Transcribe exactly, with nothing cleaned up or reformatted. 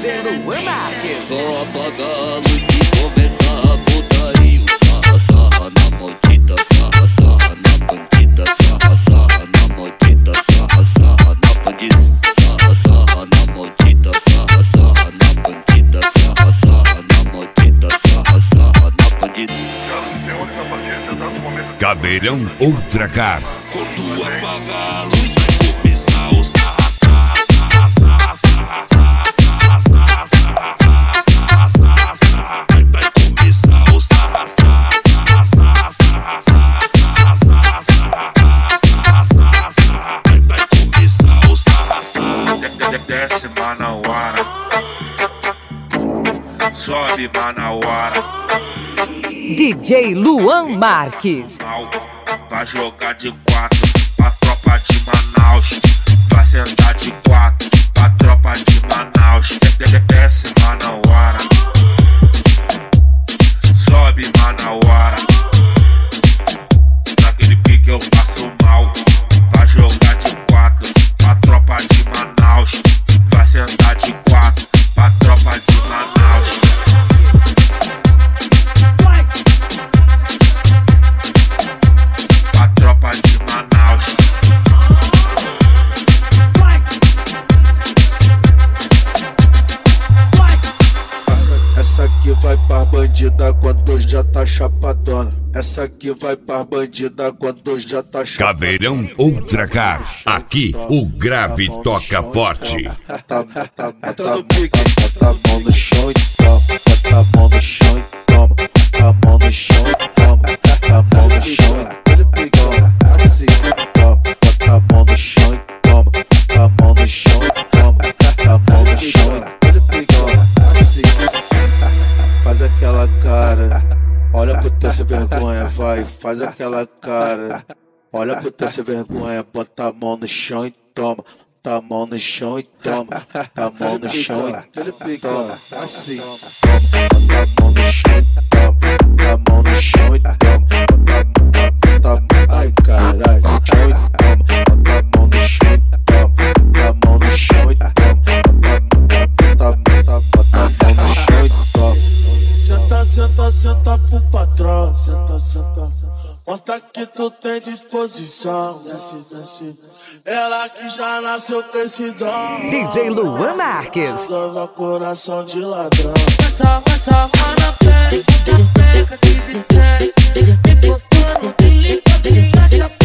J Luan Marques. Só apaga a luz que começa a putaria. Sarra, sarra na maldita, sarra, sarra na bandida. Sarra, sarra na maldita, sarra, sarra na bandida. Sarra, sarra na maldita, sarra, sarra na bandida. Sarra, sarra na maldita, sarra, sarra na bandida. Caveirão Ultra Car. Quando apagar a luz vai começar o sarra, sarra, sarra, sarra, sarra, sarra, sarra, sarra, sarra, sarra, sarra, sarra. Vai começar o sarra, sarra, sarra, sarra, sarra, sarra, sarra, sarra, sarra, sarra, sarra, sarra. Vai começar o sarra, sarra. Desce Manauara, sobe Manauara. D J Luan Marques. Vai jogar de quatro pra tropa de Manaus. Vai sentar de quatro pra tropa de Manaus. Desce Manauara, sobe Manauara. Naquele pique eu passo mal. Vai jogar de quatro pra tropa de Manaus. Vai sentar de quatro pra tropa de Manaus. Tropa de Manaus. Essa aqui vai pra bandida quando já tá chapadona. Essa aqui vai pra bandida quando já tá chapadona. Caveirão Ultra Car. Aqui o grave toca forte. Bota a mão no chão e toma. Bota a mão no chão e toma. Bota a mão no chão e toma. Bota a mão no chão e toma. Assim, toma. Bota a mão no chão e toma. Bota a mão no chão e toma. Bota a mão no chão e toma. Assim, faz aquela cara. Olha pro teu sem vergonha, vai. Faz aquela cara. Olha pro teu sem vergonha. Bota a mão no chão e toma. Bota a mão no chão e toma. Bota a mão no chão e toma. Assim, bota a mão no chão e toma. Bota a mão no chão e toma. Bota a mão, ai caralho, chão e toma. Bota a mão no chão e toma. Bota a mão no chão e toma. Bota a mão, bota a mão no chão e toma. Senta, senta, senta pro patrão. Senta, senta. Mostra que tu tem disposição. Desce, desce. Ela que já nasceu com esse dom. D J Luan Marques. Leva coração de ladrão. Passa, passa, na pele, na peca, desespera. Me postando, me limpa, se acha.